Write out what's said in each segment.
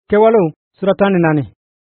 Kewalo suratani nani.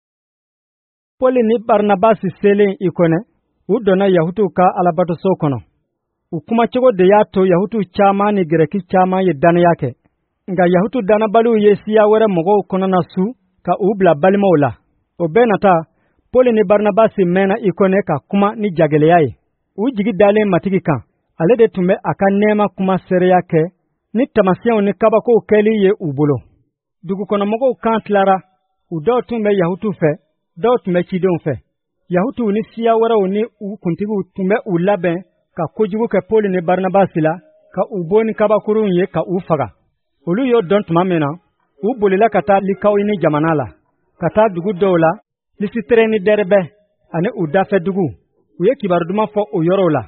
Poli ni Barnabasi selen ikone, u donna Yahutu ka alabato so kono. U kuma cogo de y'a to Yahutu caman ni Greki caman ye daniya kɛ. Nga Yahutu danabaliw ye siya wɛrɛ mɔgɔw kɔnɔna su ka u bila balimaw la. O bɛɛ nata, Poli ni Barnabasi mɛnna ikone ka kuma ni jagɛlɛya ye. U jigi dalen matigi kan, ale de tun bɛ a ka nɛɛma kuma seereya kɛ, ni tamasiyɛnw ni kabakow kɛli ye u bolo. Dugukɔnɔmɔgɔw kan tilara, u dɔw tun bɛ Yahutu fɛ, dɔw tun bɛ cidenw fɛ. Yahutu ni siya wɛrɛw ni u kuntigiw tun bɛ u labɛn ka kojugu kɛ Poli ni Barnabasi la, ka u bɔ ni kabakurunw ye ka u faga. Olu y'o dɔn tuma min na, u bolila ka taa Likaoni jamana la, ka taa dugu dɔw la, Lisitere ni Dɛrɛbɛ, ani u dafɛ dugu. U ye kibaru duman fɔ o yɔrɔw la.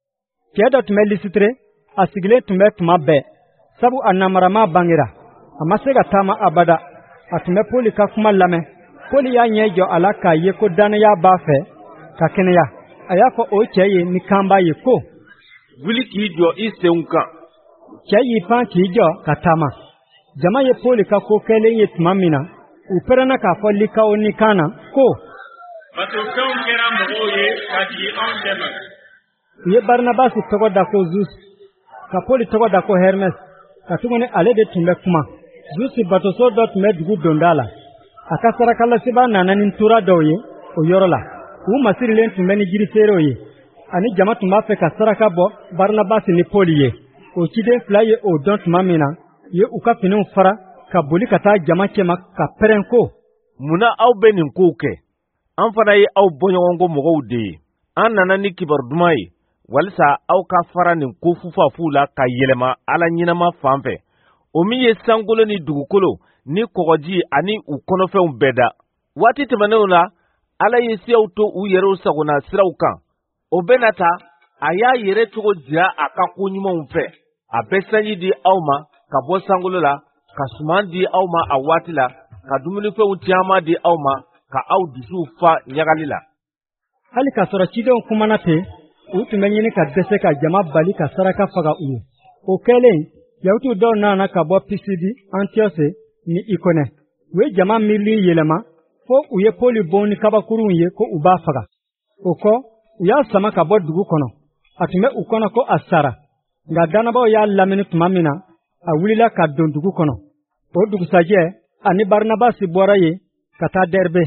Cɛ dɔ tun bɛ Lisitere, a sigilen tun bɛ tuma bɛɛ, sabu a namarama bangera. A ma se ka taama abada, a tun bɛ Poli ka kuma lamɛn. Poli y'a ɲɛ jɔ a la k'a ye ko dannaya b'a fɛ ka kɛnɛya. A y'a fɔ o cɛ ye ni kan b'a ye ko, wuli k'i jɔ i senw kan. Cɛ y'i pan k'i jɔ ka taama. Jama ye Poli ka ko kɛlen ye tuma min na, u pɛrɛnna k'a fɔ Likaoni kan na ko, batofɛnw kɛra mɔgɔw ye ka jigin anw dɛmɛ. U ye Barnabasi tɔgɔ da ko Zus, ka Poli tɔgɔ da ko Hermes, ka tuguni ale de tun bɛ kuma. Zusi batoso dɔ tun bɛ dugu donda la. A ka sarakalasiba nana ni tora dɔw ye o yɔrɔ la. U masirilen tun bɛ ni jiriseerew ye, ani jama tun b'a fɛ ka saraka bɔ Barnabasi ni Poli ye. O ciden fila ye o dɔn tuma min na, ye u ka finiw fara ka boli ka taa jama cɛma ka pɛrɛn ko, munna aw bɛ nin kow kɛ? An fana ye aw bɔɲɔgɔnko mɔgɔw de ye. An nana ni kibaru duman ye, walisa aw ka fara nin ko fufafuw la ka yɛlɛma Ala ɲɛnama fan fɛ. O min ye sankolo ni dugukolo ni kɔgɔji ani u kɔnɔfɛnw bɛɛ da. Waati tɛmɛnenw la, Ala ye siyaw to u yɛrɛw sagona siraw kan. O bɛ na ta, a y'a yɛrɛ cogo jira a ka ko ɲumanw fɛ. A bɛ sanji di aw ma ka bɔ sankolo la, ka suman di aw ma a waati la, ka dumunifɛnw caman di aw ma, ka aw dusuw fa ɲagali la. Hali k'a sɔrɔ cidenw kumana ten, u tun bɛ ɲini ka dɛsɛ ka jama bali ka saraka faga u ye. O kɛlen, Yahutu dɔw nana ka bɔ Pisidi, Antiyɔsi ni Ikone. U ye jama miirili yɛlɛma fo u ye Poli bon ni kabakurunw ye ko u b'a faga. O kɔ, u y'a sama ka bɔ dugu kɔnɔ. A tun bɛ u kɔnɔ ko a sara. Nka dannabaw y'a lamini tuma min na, a wulila ka don dugu kɔnɔ. O dugusajɛ, ani Barnabasi bɔra yen ka taa Dɛrɛbɛ.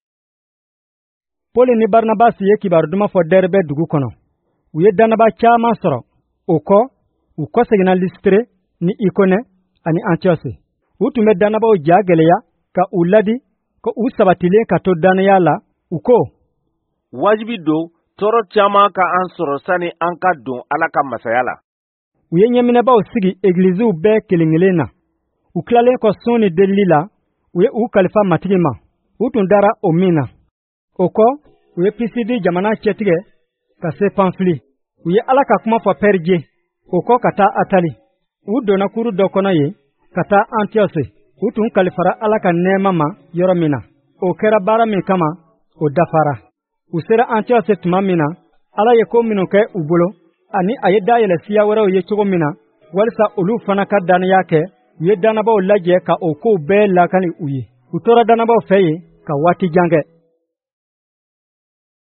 Poli ni Barnabasi ye kibaru duman fɔ Dɛrɛbɛ dugu kɔnɔ. U ye dannaba caman sɔrɔ. O kɔ, u kɔseginna Lisitere ni Ikone ani Antiyɔsi. U tun bɛ dannabaw ja gɛlɛya ka u ladi ko u sabatilen ka to dannaya la. U ko, wajibi don tɔɔrɔ caman ka an sɔrɔ sani an ka don Ala ka masaya la. U ye ɲɛminɛbaw sigi egiliziw bɛɛ kelen kelen na. U tilalen kɔ sun ni delili la, u ye u kalifa matigi ma. U tun dara o min na. O kɔ, u ye Pisidi jamana cɛtigɛ ka se Panfili. U ye Ala ka kuma fɔ Pɛrije. O kɔ ka taa Atali. U donna kuru dɔ kɔnɔ ye ka taa Antiyɔsi. U tun kalifara Ala ka nɛɛma ma yɔrɔ min na. O kɛra baara min kama, o dafara. U sera Antiyɔsi tuma min na, Ala ye ko minnu kɛ u bolo, ani a ye dayɛlɛ siya wɛrɛw ye cogo min na, walisa olu fana ka dannaya kɛ, u ye dannabaw lajɛ ka o kow bɛɛ lakani u ye. U tora dannabaw fɛ yen ka waati jan kɛ.